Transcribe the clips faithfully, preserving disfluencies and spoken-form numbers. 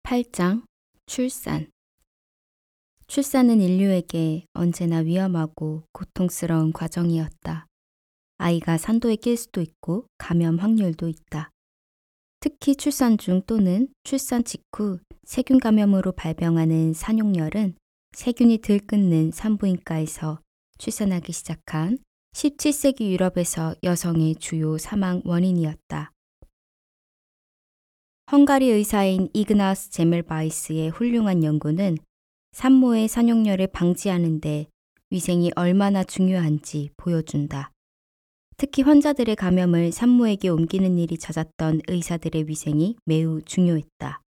팔 장 출산. 출산은 인류에게 언제나 위험하고 고통스러운 과정이었다. 아이가 산도에 낄 수도 있고 감염 확률도 있다. 특히 출산 중 또는 출산 직후 세균 감염으로 발병하는 산용열은 세균이 들끓는 산부인과에서 출산하기 시작한 십칠 세기 유럽에서 여성의 주요 사망 원인이었다. 헝가리 의사인 이그나스 제멜바이스의 훌륭한 연구는 산모의 산용열을 방지하는 데 위생이 얼마나 중요한지 보여준다. 특히 환자들의 감염을 산모에게 옮기는 일이 잦았던 의사들의 위생이 매우 중요했다.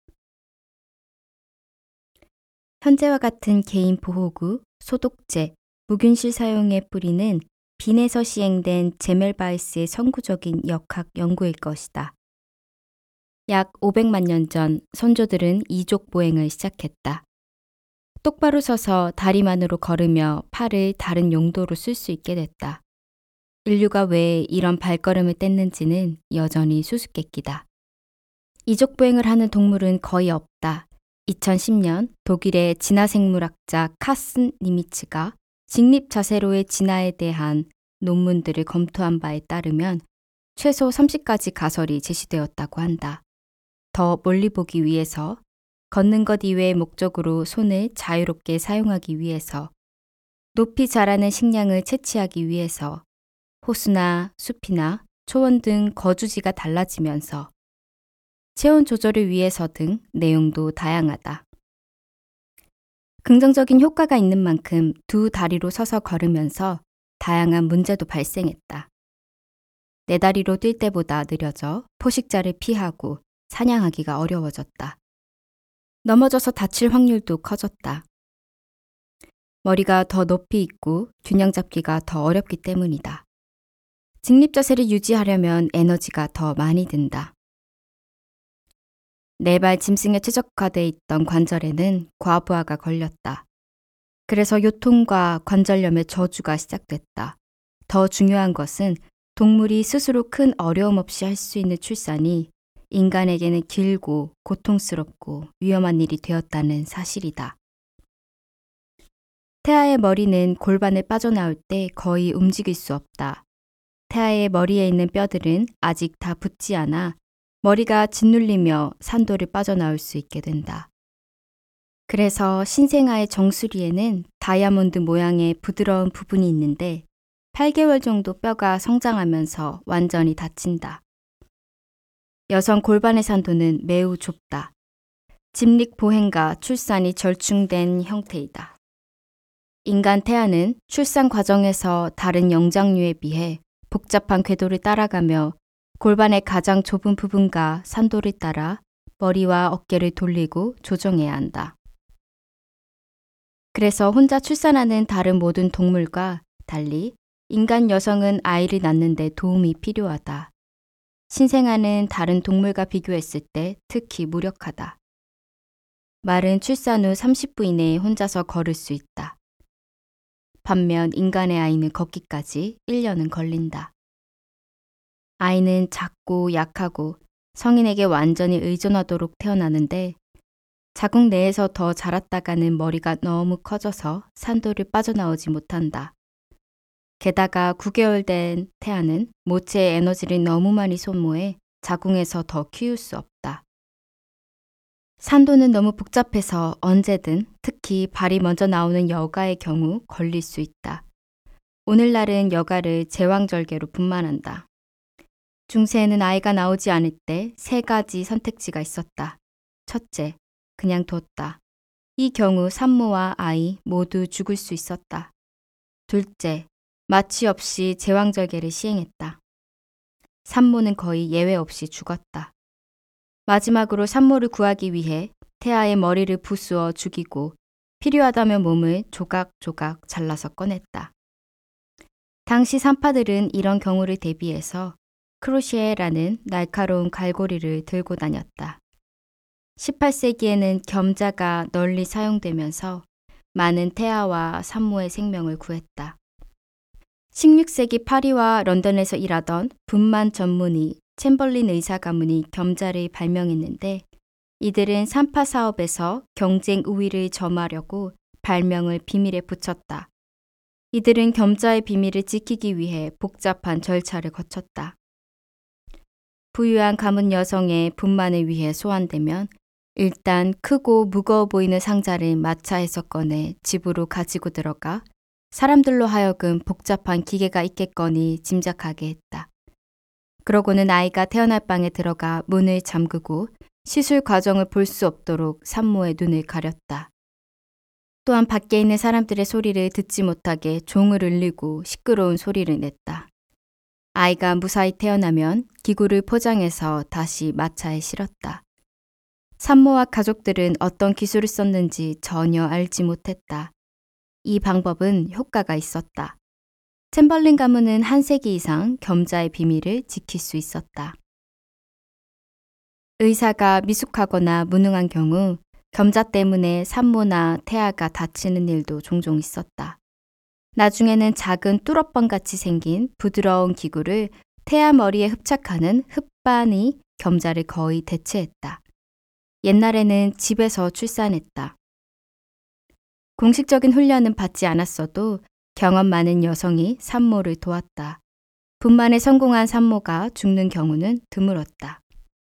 현재와 같은 개인 보호구, 소독제, 무균실 사용의 뿌리는 빈에서 시행된 제멜바이스의 선구적인 역학 연구일 것이다. 약 오백만 년 전 선조들은 이족 보행을 시작했다. 똑바로 서서 다리만으로 걸으며 팔을 다른 용도로 쓸 수 있게 됐다. 인류가 왜 이런 발걸음을 뗐는지는 여전히 수수께끼다. 이족 보행을 하는 동물은 거의 없다. 이천십 년 독일의 진화생물학자 카슨 니미츠가 직립자세로의 진화에 대한 논문들을 검토한 바에 따르면 최소 삼십 가지 가설이 제시되었다고 한다. 더 멀리 보기 위해서, 걷는 것 이외의 목적으로 손을 자유롭게 사용하기 위해서, 높이 자라는 식량을 채취하기 위해서, 호수나 숲이나 초원 등 거주지가 달라지면서, 체온 조절을 위해서 등 내용도 다양하다. 긍정적인 효과가 있는 만큼 두 다리로 서서 걸으면서 다양한 문제도 발생했다. 네 다리로 뛸 때보다 느려져 포식자를 피하고 사냥하기가 어려워졌다. 넘어져서 다칠 확률도 커졌다. 머리가 더 높이 있고 균형 잡기가 더 어렵기 때문이다. 직립자세를 유지하려면 에너지가 더 많이 든다. 네 발 짐승에 최적화되어 있던 관절에는 과부하가 걸렸다. 그래서 요통과 관절염의 저주가 시작됐다. 더 중요한 것은 동물이 스스로 큰 어려움 없이 할 수 있는 출산이 인간에게는 길고 고통스럽고 위험한 일이 되었다는 사실이다. 태아의 머리는 골반을 빠져나올 때 거의 움직일 수 없다. 태아의 머리에 있는 뼈들은 아직 다 붙지 않아 머리가 짓눌리며 산도를 빠져나올 수 있게 된다. 그래서 신생아의 정수리에는 다이아몬드 모양의 부드러운 부분이 있는데 팔 개월 정도 뼈가 성장하면서 완전히 닫힌다. 여성 골반의 산도는 매우 좁다. 직립 보행과 출산이 절충된 형태이다. 인간 태아는 출산 과정에서 다른 영장류에 비해 복잡한 궤도를 따라가며 골반의 가장 좁은 부분과 산도를 따라 머리와 어깨를 돌리고 조정해야 한다. 그래서 혼자 출산하는 다른 모든 동물과 달리 인간 여성은 아이를 낳는 데 도움이 필요하다. 신생아는 다른 동물과 비교했을 때 특히 무력하다. 말은 출산 후 삼십 분 이내에 혼자서 걸을 수 있다. 반면 인간의 아이는 걷기까지 일 년은 걸린다. 아이는 작고 약하고 성인에게 완전히 의존하도록 태어나는데 자궁 내에서 더 자랐다가는 머리가 너무 커져서 산도를 빠져나오지 못한다. 게다가 구 개월 된 태아는 모체의 에너지를 너무 많이 소모해 자궁에서 더 키울 수 없다. 산도는 너무 복잡해서 언제든, 특히 발이 먼저 나오는 여가의 경우 걸릴 수 있다. 오늘날은 여가를 제왕절개로 분만한다. 중세에는 아이가 나오지 않을 때 세 가지 선택지가 있었다. 첫째, 그냥 뒀다. 이 경우 산모와 아이 모두 죽을 수 있었다. 둘째, 마취 없이 제왕절개를 시행했다. 산모는 거의 예외 없이 죽었다. 마지막으로 산모를 구하기 위해 태아의 머리를 부수어 죽이고 필요하다면 몸을 조각조각 잘라서 꺼냈다. 당시 산파들은 이런 경우를 대비해서 크로시에라는 날카로운 갈고리를 들고 다녔다. 십팔 세기에는 겸자가 널리 사용되면서 많은 태아와 산모의 생명을 구했다. 십육 세기 파리와 런던에서 일하던 분만 전문의 챔벌린 의사 가문이 겸자를 발명했는데 이들은 산파 사업에서 경쟁 우위를 점하려고 발명을 비밀에 붙였다. 이들은 겸자의 비밀을 지키기 위해 복잡한 절차를 거쳤다. 부유한 가문 여성의 분만을 위해 소환되면 일단 크고 무거워 보이는 상자를 마차에서 꺼내 집으로 가지고 들어가 사람들로 하여금 복잡한 기계가 있겠거니 짐작하게 했다. 그러고는 아이가 태어날 방에 들어가 문을 잠그고 시술 과정을 볼 수 없도록 산모의 눈을 가렸다. 또한 밖에 있는 사람들의 소리를 듣지 못하게 종을 울리고 시끄러운 소리를 냈다. 아이가 무사히 태어나면 기구를 포장해서 다시 마차에 실었다. 산모와 가족들은 어떤 기술을 썼는지 전혀 알지 못했다. 이 방법은 효과가 있었다. 챔벌린 가문은 한 세기 이상 겸자의 비밀을 지킬 수 있었다. 의사가 미숙하거나 무능한 경우 겸자 때문에 산모나 태아가 다치는 일도 종종 있었다. 나중에는 작은 뚜러뻥같이 생긴 부드러운 기구를 태아 머리에 흡착하는 흡반이 겸자를 거의 대체했다. 옛날에는 집에서 출산했다. 공식적인 훈련은 받지 않았어도 경험 많은 여성이 산모를 도왔다. 분만에 성공한 산모가 죽는 경우는 드물었다.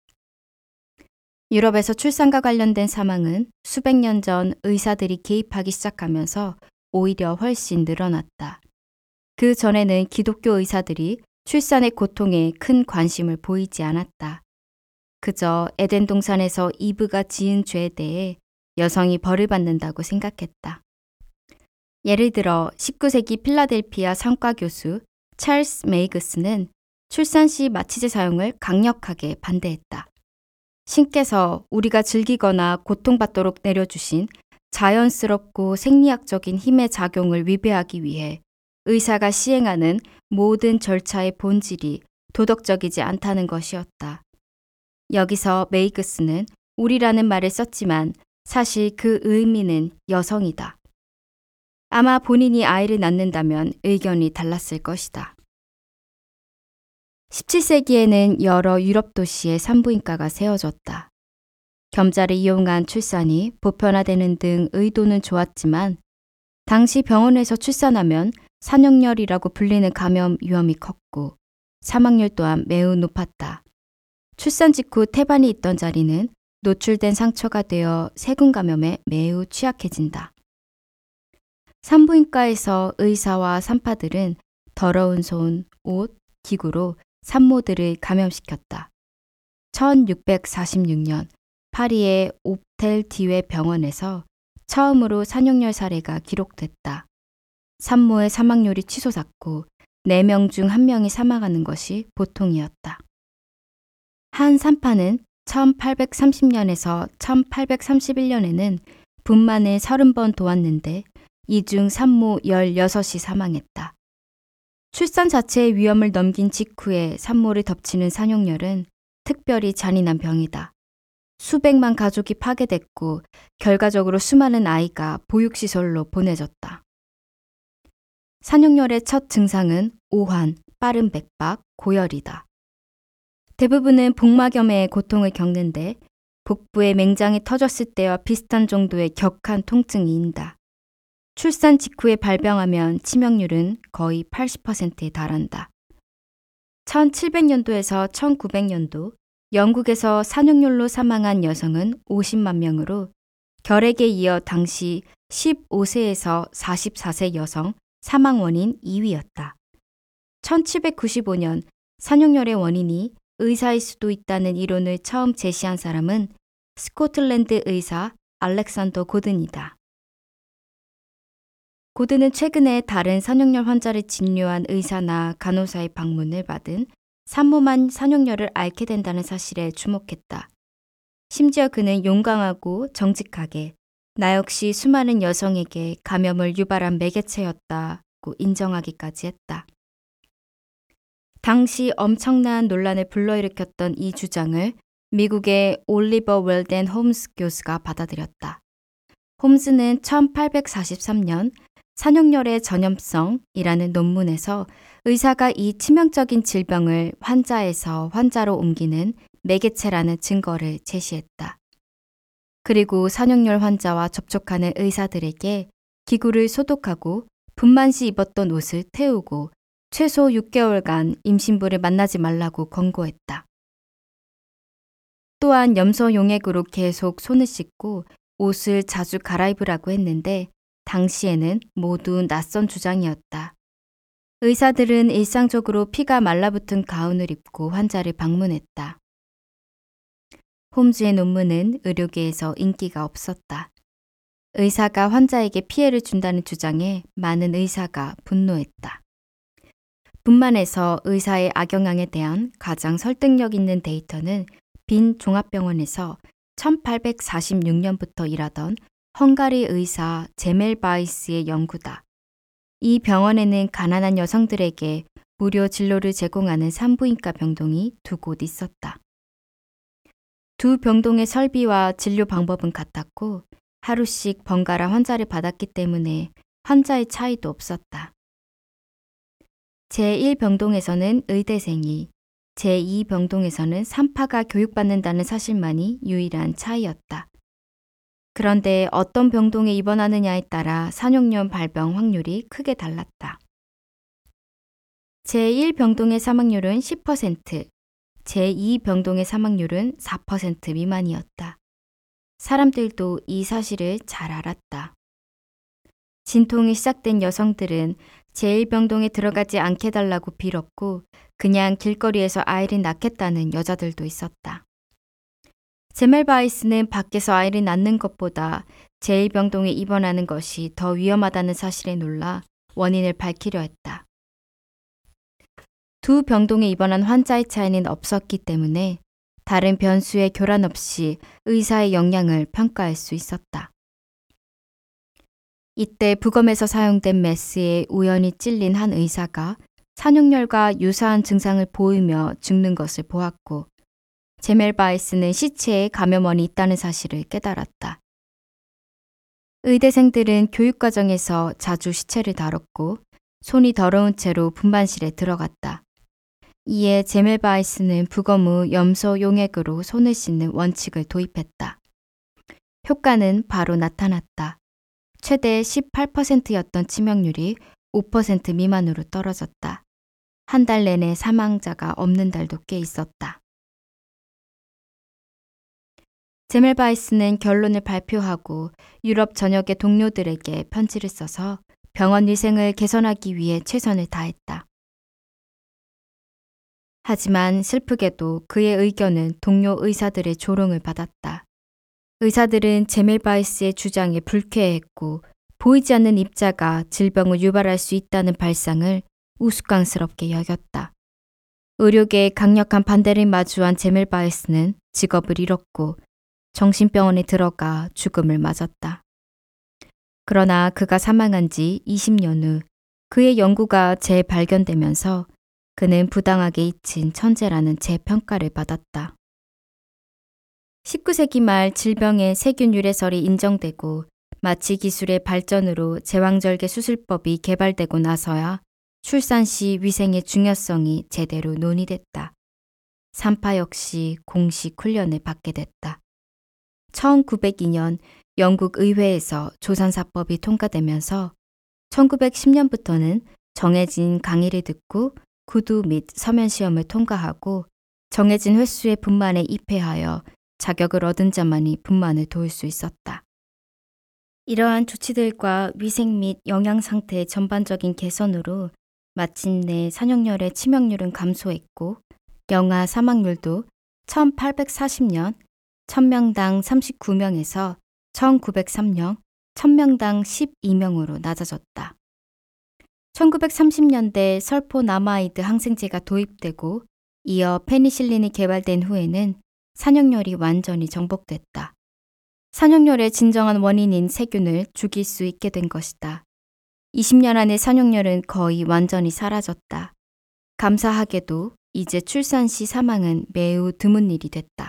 유럽에서 출산과 관련된 사망은 수백 년 전 의사들이 개입하기 시작하면서 오히려 훨씬 늘어났다. 그 전에는 기독교 의사들이 출산의 고통에 큰 관심을 보이지 않았다. 그저 에덴 동산에서 이브가 지은 죄에 대해 여성이 벌을 받는다고 생각했다. 예를 들어 십구 세기 필라델피아 상과 교수 찰스 메이그스는 출산 시 마취제 사용을 강력하게 반대했다. 신께서 우리가 즐기거나 고통받도록 내려주신 자연스럽고 생리학적인 힘의 작용을 위배하기 위해 의사가 시행하는 모든 절차의 본질이 도덕적이지 않다는 것이었다. 여기서 메이그스는 우리라는 말을 썼지만 사실 그 의미는 여성이다. 아마 본인이 아이를 낳는다면 의견이 달랐을 것이다. 십칠 세기에는 여러 유럽 도시에 산부인과가 세워졌다. 겸자를 이용한 출산이 보편화되는 등 의도는 좋았지만 당시 병원에서 출산하면 산용열이라고 불리는 감염 위험이 컸고 사망률 또한 매우 높았다. 출산 직후 태반이 있던 자리는 노출된 상처가 되어 세균 감염에 매우 취약해진다. 산부인과에서 의사와 산파들은 더러운 손, 옷, 기구로 산모들을 감염시켰다. 천육백사십육 년 파리의 옵텔 디웨 병원에서 처음으로 산용열 사례가 기록됐다. 산모의 사망률이 치솟았고 네 명 중 한 명이 사망하는 것이 보통이었다. 한 산파는 천팔백삼십 년에서 천팔백삼십일 년에는 분만을 서른 번 도왔는데 이 중 산모 열여섯이 사망했다. 출산 자체의 위험을 넘긴 직후에 산모를 덮치는 산용열은 특별히 잔인한 병이다. 수백만 가족이 파괴됐고 결과적으로 수많은 아이가 보육시설로 보내졌다. 산용열의 첫 증상은 오한, 빠른 백박, 고열이다. 대부분은 복막염의 고통을 겪는데 복부에 맹장이 터졌을 때와 비슷한 정도의 격한 통증이 인다. 출산 직후에 발병하면 치명률은 거의 팔십 퍼센트에 달한다. 천칠백 년도에서 천구백 년도 영국에서 산용열로 사망한 여성은 오십만 명으로 결핵에 이어 당시 십오 세에서 사십사 세 여성 사망 원인 이 위였다. 천칠백구십오 년 산용열의 원인이 의사일 수도 있다는 이론을 처음 제시한 사람은 스코틀랜드 의사 알렉산더 고든이다. 고든은 최근에 다른 산용열 환자를 진료한 의사나 간호사의 방문을 받은 산모만 산용열을 앓게 된다는 사실에 주목했다. 심지어 그는 용감하고 정직하게 나 역시 수많은 여성에게 감염을 유발한 매개체였다고 인정하기까지 했다. 당시 엄청난 논란을 불러일으켰던 이 주장을 미국의 올리버 웰덴 홈스 교수가 받아들였다. 홈스는 천팔백사십삼 년 산용열의 전염성이라는 논문에서 의사가 이 치명적인 질병을 환자에서 환자로 옮기는 매개체라는 증거를 제시했다. 그리고 산용열 환자와 접촉하는 의사들에게 기구를 소독하고 분만 시 입었던 옷을 태우고 최소 육 개월간 임신부를 만나지 말라고 권고했다. 또한 염소 용액으로 계속 손을 씻고 옷을 자주 갈아입으라고 했는데 당시에는 모두 낯선 주장이었다. 의사들은 일상적으로 피가 말라붙은 가운을 입고 환자를 방문했다. 홈즈의 논문은 의료계에서 인기가 없었다. 의사가 환자에게 피해를 준다는 주장에 많은 의사가 분노했다. 분만에서 의사의 악영향에 대한 가장 설득력 있는 데이터는 빈 종합병원에서 천팔백사십육 년부터 일하던 헝가리 의사 제멜 바이스의 연구다. 이 병원에는 가난한 여성들에게 무료 진료를 제공하는 산부인과 병동이 두 곳 있었다. 두 병동의 설비와 진료 방법은 같았고 하루씩 번갈아 환자를 받았기 때문에 환자의 차이도 없었다. 제일 병동에서는 의대생이, 제이 병동에서는 산파가 교육받는다는 사실만이 유일한 차이였다. 그런데 어떤 병동에 입원하느냐에 따라 산용열 발병 확률이 크게 달랐다. 제일 병동의 사망률은 십 퍼센트, 제이 병동의 사망률은 사 퍼센트 미만이었다. 사람들도 이 사실을 잘 알았다. 진통이 시작된 여성들은 제일 병동에 들어가지 않게 달라고 빌었고 그냥 길거리에서 아이를 낳겠다는 여자들도 있었다. 제멜 바이스는 밖에서 아이를 낳는 것보다 제일 병동에 입원하는 것이 더 위험하다는 사실에 놀라 원인을 밝히려 했다. 두 병동에 입원한 환자의 차이는 없었기 때문에 다른 변수의 교란 없이 의사의 역량을 평가할 수 있었다. 이때 부검에서 사용된 메스에 우연히 찔린 한 의사가 산용열과 유사한 증상을 보이며 죽는 것을 보았고 제멜 바이스는 시체에 감염원이 있다는 사실을 깨달았다. 의대생들은 교육과정에서 자주 시체를 다뤘고 손이 더러운 채로 분만실에 들어갔다. 이에 제멜 바이스는 부검 후 염소 용액으로 손을 씻는 원칙을 도입했다. 효과는 바로 나타났다. 최대 십팔 퍼센트였던 치명률이 오 퍼센트 미만으로 떨어졌다. 한 달 내내 사망자가 없는 달도 꽤 있었다. 제멜 바이스는 결론을 발표하고 유럽 전역의 동료들에게 편지를 써서 병원 위생을 개선하기 위해 최선을 다했다. 하지만 슬프게도 그의 의견은 동료 의사들의 조롱을 받았다. 의사들은 제멜 바이스의 주장에 불쾌해했고 보이지 않는 입자가 질병을 유발할 수 있다는 발상을 우스꽝스럽게 여겼다. 의료계의 강력한 반대를 마주한 제멜 바이스는 직업을 잃었고 정신병원에 들어가 죽음을 맞았다. 그러나 그가 사망한 지 이십 년 후 그의 연구가 재발견되면서 그는 부당하게 잊힌 천재라는 재평가를 받았다. 십구 세기 말 질병의 세균 유래설이 인정되고 마취 기술의 발전으로 제왕절개 수술법이 개발되고 나서야 출산 시 위생의 중요성이 제대로 논의됐다. 산파 역시 공식 훈련을 받게 됐다. 천구백이 년 영국 의회에서 조산사법이 통과되면서 천구백십 년부터는 정해진 강의를 듣고 구두 및 서면 시험을 통과하고 정해진 횟수의 분만에 입회하여 자격을 얻은 자만이 분만을 도울 수 있었다. 이러한 조치들과 위생 및 영양 상태의 전반적인 개선으로 마침내 산용열의 치명률은 감소했고 영아 사망률도 천팔백사십 년 천 명당 삼십구 명에서 천구백삼 년 천 명당 십이 명으로 낮아졌다. 천구백삼십 년대 설포나마이드 항생제가 도입되고 이어 페니실린이 개발된 후에는 산용열이 완전히 정복됐다. 산용열의 진정한 원인인 세균을 죽일 수 있게 된 것이다. 이십 년 안에 산용열은 거의 완전히 사라졌다. 감사하게도 이제 출산 시 사망은 매우 드문 일이 됐다.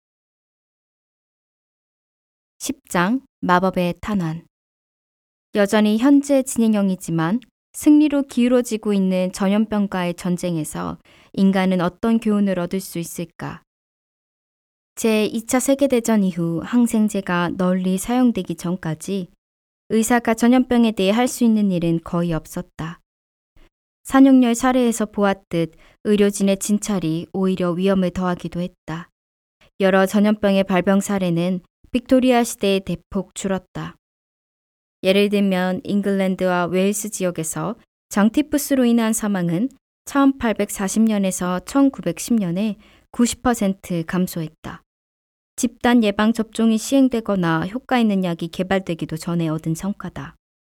십 장 마법의 탄환. 여전히 현재 진행형이지만 승리로 기울어지고 있는 전염병과의 전쟁에서 인간은 어떤 교훈을 얻을 수 있을까? 제이 차 세계대전 이후 항생제가 널리 사용되기 전까지 의사가 전염병에 대해 할 수 있는 일은 거의 없었다. 산육열 사례에서 보았듯 의료진의 진찰이 오히려 위험을 더하기도 했다. 여러 전염병의 발병 사례는 빅토리아 시대에 대폭 줄었다. 예를 들면 잉글랜드와 웨일스 지역에서 장티푸스로 인한 사망은 천팔백사십 년에서 천구백십 년에 구십 퍼센트 감소했다. 집단 예방 접종이 시행되거나 효과 있는 약이 개발되기도 전에 얻은 성과다.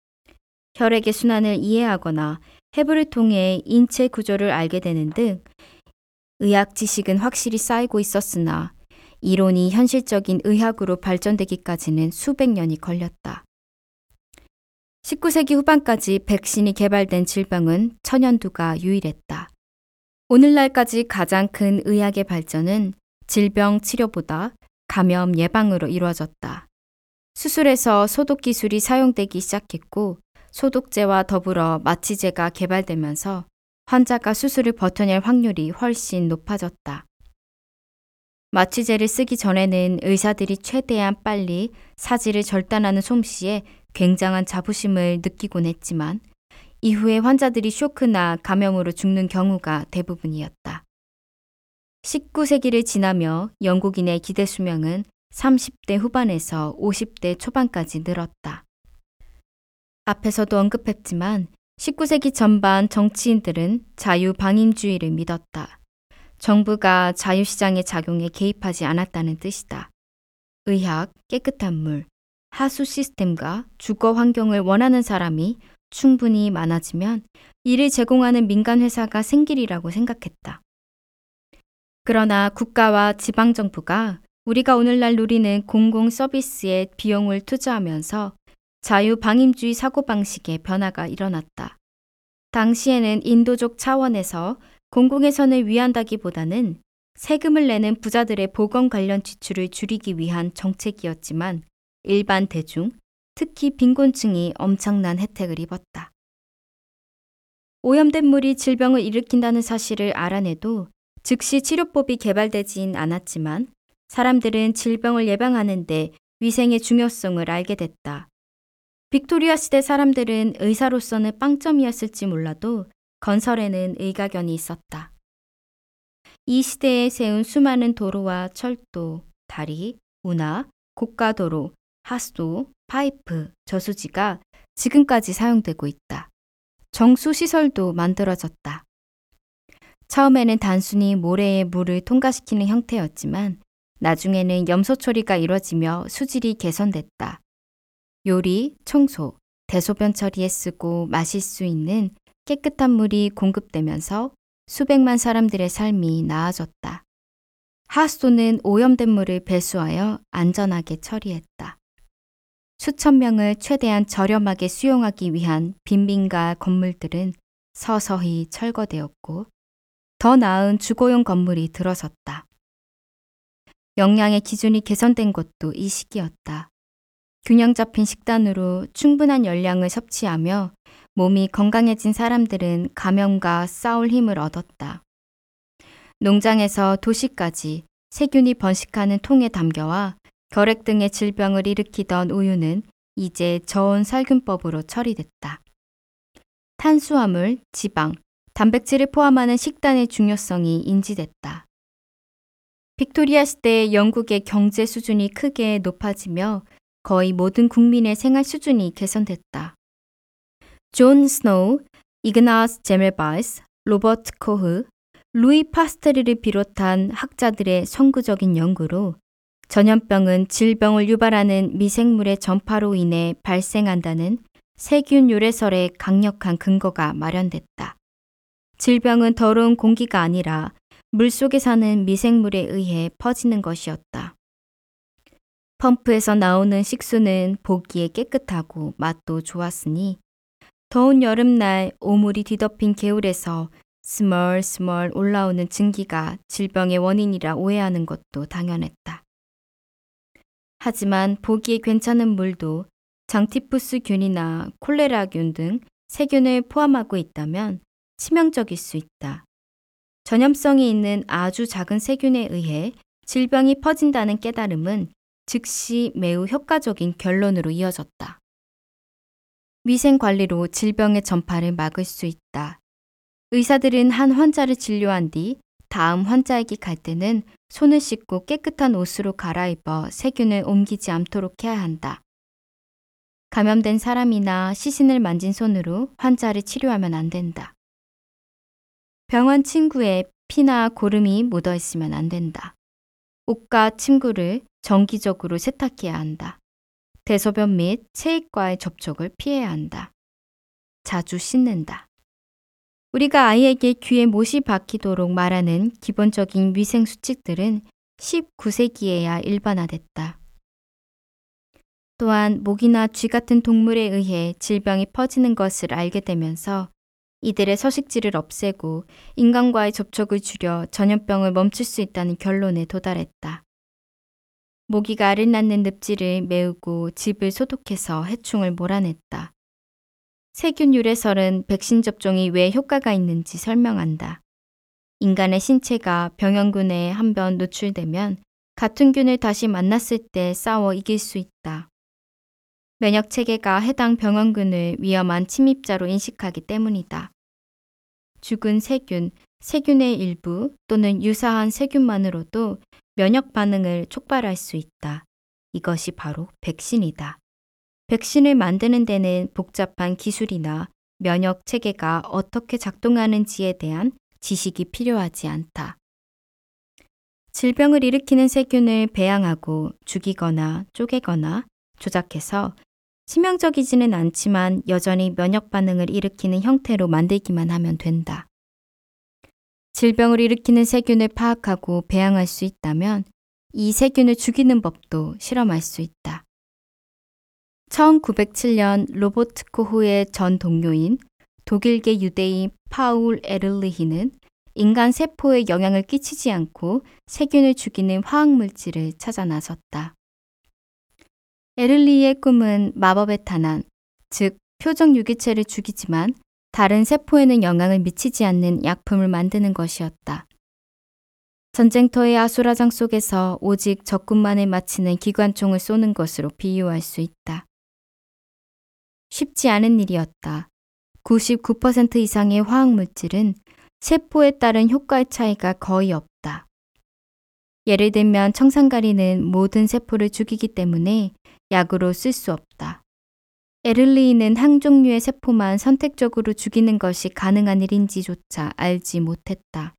혈액의 순환을 이해하거나 해부를 통해 인체 구조를 알게 되는 등 의학 지식은 확실히 쌓이고 있었으나 이론이 현실적인 의학으로 발전되기까지는 수백 년이 걸렸다. 십구 세기 후반까지 백신이 개발된 질병은 천연두가 유일했다. 오늘날까지 가장 큰 의학의 발전은 질병 치료보다 감염 예방으로 이루어졌다. 수술에서 소독 기술이 사용되기 시작했고 소독제와 더불어 마취제가 개발되면서 환자가 수술을 버텨낼 확률이 훨씬 높아졌다. 마취제를 쓰기 전에는 의사들이 최대한 빨리 사지를 절단하는 솜씨에 굉장한 자부심을 느끼곤 했지만 이후에 환자들이 쇼크나 감염으로 죽는 경우가 대부분이었다. 십구 세기를 지나며 영국인의 기대 수명은 삼십 대 후반에서 오십 대 초반까지 늘었다. 앞에서도 언급했지만 십구 세기 전반 정치인들은 자유방임주의를 믿었다. 정부가 자유시장의 작용에 개입하지 않았다는 뜻이다. 의학, 깨끗한 물, 하수 시스템과 주거 환경을 원하는 사람이 충분히 많아지면 이를 제공하는 민간 회사가 생기리라고 생각했다. 그러나 국가와 지방정부가 우리가 오늘날 누리는 공공 서비스에 비용을 투자하면서 자유방임주의 사고방식의 변화가 일어났다. 당시에는 인도적 차원에서 공공예산을 위한다기보다는 세금을 내는 부자들의 보건 관련 지출을 줄이기 위한 정책이었지만 일반 대중, 특히 빈곤층이 엄청난 혜택을 입었다. 오염된 물이 질병을 일으킨다는 사실을 알아내도 즉시 치료법이 개발되진 않았지만 사람들은 질병을 예방하는 데 위생의 중요성을 알게 됐다. 빅토리아 시대 사람들은 의사로서는 빵점이었을지 몰라도 건설에는 일가견이 있었다. 이 시대에 세운 수많은 도로와 철도, 다리, 운하, 고가도로, 하수도, 파이프, 저수지가 지금까지 사용되고 있다. 정수시설도 만들어졌다. 처음에는 단순히 모래에 물을 통과시키는 형태였지만 나중에는 염소 처리가 이뤄지며 수질이 개선됐다. 요리, 청소, 대소변 처리에 쓰고 마실 수 있는 깨끗한 물이 공급되면서 수백만 사람들의 삶이 나아졌다. 하수도는 오염된 물을 배수하여 안전하게 처리했다. 수천 명을 최대한 저렴하게 수용하기 위한 빈민가 건물들은 서서히 철거되었고 더 나은 주거용 건물이 들어섰다. 영양의 기준이 개선된 것도 이 시기였다. 균형 잡힌 식단으로 충분한 열량을 섭취하며 몸이 건강해진 사람들은 감염과 싸울 힘을 얻었다. 농장에서 도시까지 세균이 번식하는 통에 담겨와 결핵 등의 질병을 일으키던 우유는 이제 저온 살균법으로 처리됐다. 탄수화물, 지방, 단백질을 포함하는 식단의 중요성이 인지됐다. 빅토리아 시대의 영국의 경제 수준이 크게 높아지며 거의 모든 국민의 생활 수준이 개선됐다. 존 스노우, 이그나스 제멜바이스, 로버트 코흐, 루이 파스테르를 비롯한 학자들의 선구적인 연구로 전염병은 질병을 유발하는 미생물의 전파로 인해 발생한다는 세균 요래설의 강력한 근거가 마련됐다. 질병은 더러운 공기가 아니라 물속에 사는 미생물에 의해 퍼지는 것이었다. 펌프에서 나오는 식수는 보기에 깨끗하고 맛도 좋았으니 더운 여름날 오물이 뒤덮인 개울에서 스멀스멀 올라오는 증기가 질병의 원인이라 오해하는 것도 당연했다. 하지만 보기에 괜찮은 물도 장티푸스균이나 콜레라균 등 세균을 포함하고 있다면 치명적일 수 있다. 전염성이 있는 아주 작은 세균에 의해 질병이 퍼진다는 깨달음은 즉시 매우 효과적인 결론으로 이어졌다. 위생 관리로 질병의 전파를 막을 수 있다. 의사들은 한 환자를 진료한 뒤 다음 환자에게 갈 때는 손을 씻고 깨끗한 옷으로 갈아입어 세균을 옮기지 않도록 해야 한다. 감염된 사람이나 시신을 만진 손으로 환자를 치료하면 안 된다. 병원 침구에 피나 고름이 묻어 있으면 안 된다. 옷과 침구를 정기적으로 세탁해야 한다. 대소변 및 체액과의 접촉을 피해야 한다. 자주 씻는다. 우리가 아이에게 귀에 못이 박히도록 말하는 기본적인 위생 수칙들은 십구 세기에야 일반화됐다. 또한 모기나 쥐 같은 동물에 의해 질병이 퍼지는 것을 알게 되면서 이들의 서식지를 없애고 인간과의 접촉을 줄여 전염병을 멈출 수 있다는 결론에 도달했다. 모기가 알을 낳는 늪지를 메우고 집을 소독해서 해충을 몰아냈다. 세균 유래설은 백신 접종이 왜 효과가 있는지 설명한다. 인간의 신체가 병원균에 한 번 노출되면 같은 균을 다시 만났을 때 싸워 이길 수 있다. 면역 체계가 해당 병원균을 위험한 침입자로 인식하기 때문이다. 죽은 세균, 세균의 일부 또는 유사한 세균만으로도 면역 반응을 촉발할 수 있다. 이것이 바로 백신이다. 백신을 만드는 데는 복잡한 기술이나 면역 체계가 어떻게 작동하는지에 대한 지식이 필요하지 않다. 질병을 일으키는 세균을 배양하고 죽이거나 쪼개거나 조작해서 치명적이지는 않지만 여전히 면역 반응을 일으키는 형태로 만들기만 하면 된다. 질병을 일으키는 세균을 파악하고 배양할 수 있다면 이 세균을 죽이는 법도 실험할 수 있다. 천구백칠 년 로버트 코흐의 전 동료인 독일계 유대인 파울 에를리히는 인간 세포에 영향을 끼치지 않고 세균을 죽이는 화학물질을 찾아 나섰다. 에를리히의 꿈은 마법의 탄환, 즉 표적 유기체를 죽이지만 다른 세포에는 영향을 미치지 않는 약품을 만드는 것이었다. 전쟁터의 아수라장 속에서 오직 적군만을 맞히는 기관총을 쏘는 것으로 비유할 수 있다. 쉽지 않은 일이었다. 구십구 퍼센트 이상의 화학물질은 세포에 따른 효과의 차이가 거의 없다. 예를 들면 청산가리는 모든 세포를 죽이기 때문에 약으로 쓸 수 없다. 에를리히는 한 종류의 세포만 선택적으로 죽이는 것이 가능한 일인지조차 알지 못했다.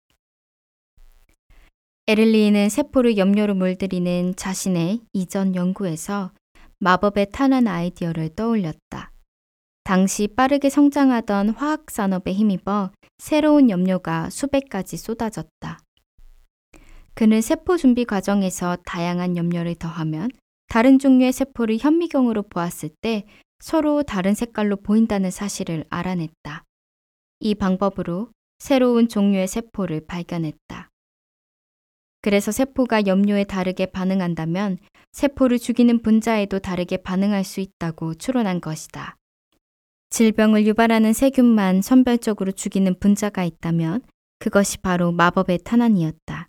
에를리히는 세포를 염료로 물들이는 자신의 이전 연구에서 마법의 탄환 아이디어를 떠올렸다. 당시 빠르게 성장하던 화학산업에 힘입어 새로운 염료가 수백 가지 쏟아졌다. 그는 세포 준비 과정에서 다양한 염료를 더하면 다른 종류의 세포를 현미경으로 보았을 때 서로 다른 색깔로 보인다는 사실을 알아냈다. 이 방법으로 새로운 종류의 세포를 발견했다. 그래서 세포가 염료에 다르게 반응한다면 세포를 죽이는 분자에도 다르게 반응할 수 있다고 추론한 것이다. 질병을 유발하는 세균만 선별적으로 죽이는 분자가 있다면 그것이 바로 마법의 탄환이었다.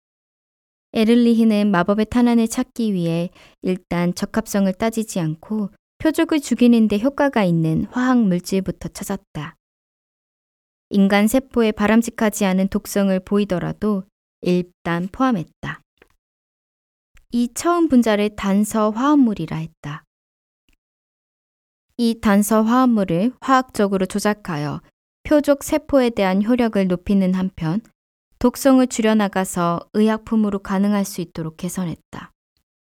에를리히는 마법의 탄환을 찾기 위해 일단 적합성을 따지지 않고 표적을 죽이는 데 효과가 있는 화학 물질부터 찾았다. 인간 세포에 바람직하지 않은 독성을 보이더라도 일단 포함했다. 이 처음 분자를 단서 화합물이라 했다. 이 단서 화합물을 화학적으로 조작하여 표적 세포에 대한 효력을 높이는 한편 독성을 줄여나가서 의약품으로 가능할 수 있도록 개선했다.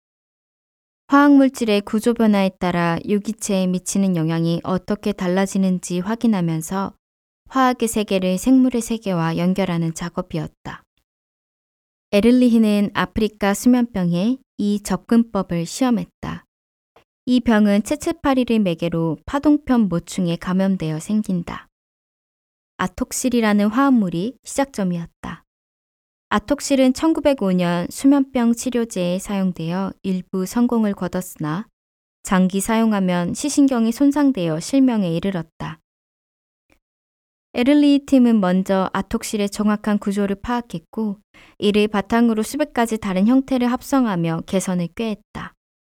화학물질의 구조 변화에 따라 유기체에 미치는 영향이 어떻게 달라지는지 확인하면서 화학의 세계를 생물의 세계와 연결하는 작업이었다. 에를리히는 아프리카 수면병에 이 접근법을 시험했다. 이 병은 채채파리를 매개로 파동편 모충에 감염되어 생긴다. 아톡실이라는 화합물이 시작점이었다. 아톡실은 천구백오 년 수면병 치료제에 사용되어 일부 성공을 거뒀으나 장기 사용하면 시신경이 손상되어 실명에 이르렀다. 에를리 팀은 먼저 아톡실의 정확한 구조를 파악했고 이를 바탕으로 수백 가지 다른 형태를 합성하며 개선을 꾀했다.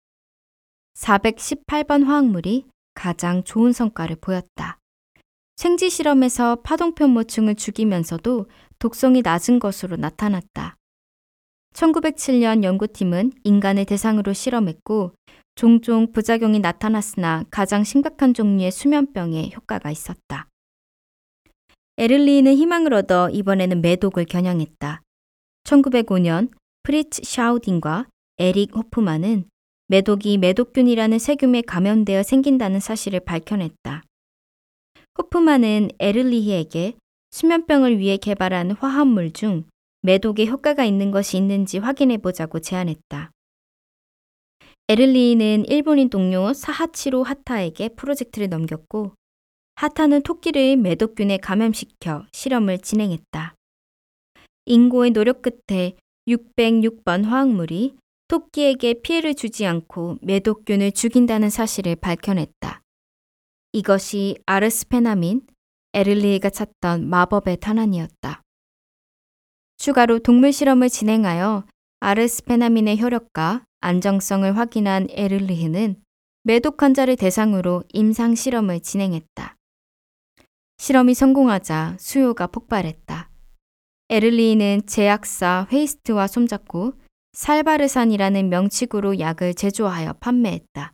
사백십팔 번 화학물이 가장 좋은 성과를 보였다. 생지 실험에서 파동편모층을 죽이면서도 독성이 낮은 것으로 나타났다. 천구백칠 년 연구팀은 인간을 대상으로 실험했고 종종 부작용이 나타났으나 가장 심각한 종류의 수면병에 효과가 있었다. 에를리히는 희망을 얻어 이번에는 매독을 겨냥했다. 천구백오 년 프리츠 샤우딩과 에릭 호프만은 매독이 매독균이라는 세균에 감염되어 생긴다는 사실을 밝혀냈다. 호프만은 에를리히에게 수면병을 위해 개발한 화합물 중 매독에 효과가 있는 것이 있는지 확인해보자고 제안했다. 에를리히는 일본인 동료 사하치로 하타에게 프로젝트를 넘겼고 하타는 토끼를 매독균에 감염시켜 실험을 진행했다. 인고의 노력 끝에 육백육 번 화학물이 토끼에게 피해를 주지 않고 매독균을 죽인다는 사실을 밝혀냈다. 이것이 아르스페나민, 에를리히가 찾던 마법의 탄환이었다. 추가로 동물 실험을 진행하여 아르스페나민의 효력과 안정성을 확인한 에를리히는 매독 환자를 대상으로 임상 실험을 진행했다. 실험이 성공하자 수요가 폭발했다. 에를리히는 제약사 헤이스트와 손잡고 살바르산이라는 명칭으로 약을 제조하여 판매했다.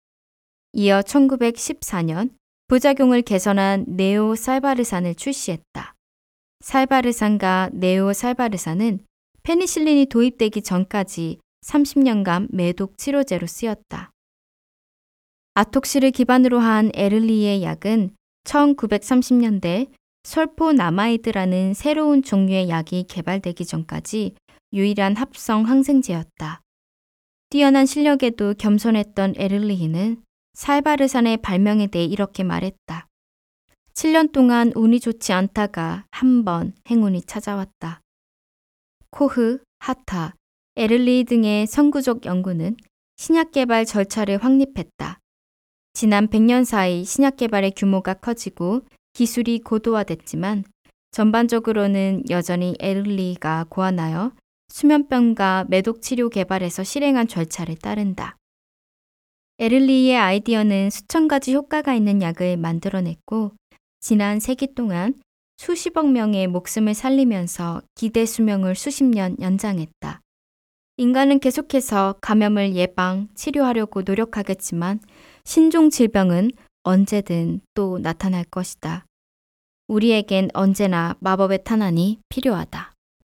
이어 천구백십사 년 부작용을 개선한 네오살바르산을 출시했다. 살바르산과 네오살바르산은 페니실린이 도입되기 전까지 삼십 년간 매독 치료제로 쓰였다. 아톡시를 기반으로 한 에를리히의 약은 천구백삼십 년대 설포나마이드라는 새로운 종류의 약이 개발되기 전까지 유일한 합성 항생제였다. 뛰어난 실력에도 겸손했던 에를리히는 살바르산의 발명에 대해 이렇게 말했다. 칠 년 동안 운이 좋지 않다가 한 번 행운이 찾아왔다. 코흐, 하타, 에를리히 등의 선구적 연구는 신약 개발 절차를 확립했다. 지난 백 년 사이 신약 개발의 규모가 커지고 기술이 고도화됐지만 전반적으로는 여전히 에를리히가 고안하여 수면병과 매독 치료 개발에서 실행한 절차를 따른다. 에를리히의 아이디어는 수천 가지 효과가 있는 약을 만들어냈고 지난 세기 동안 수십억 명의 목숨을 살리면서 기대 수명을 수십 년 연장했다. 인간은 계속해서 감염을 예방, 치료하려고 노력하겠지만 신종 질병은 언제든 또 나타날 것이다. 우리에겐 언제나 마법의 탄환이 필요하다.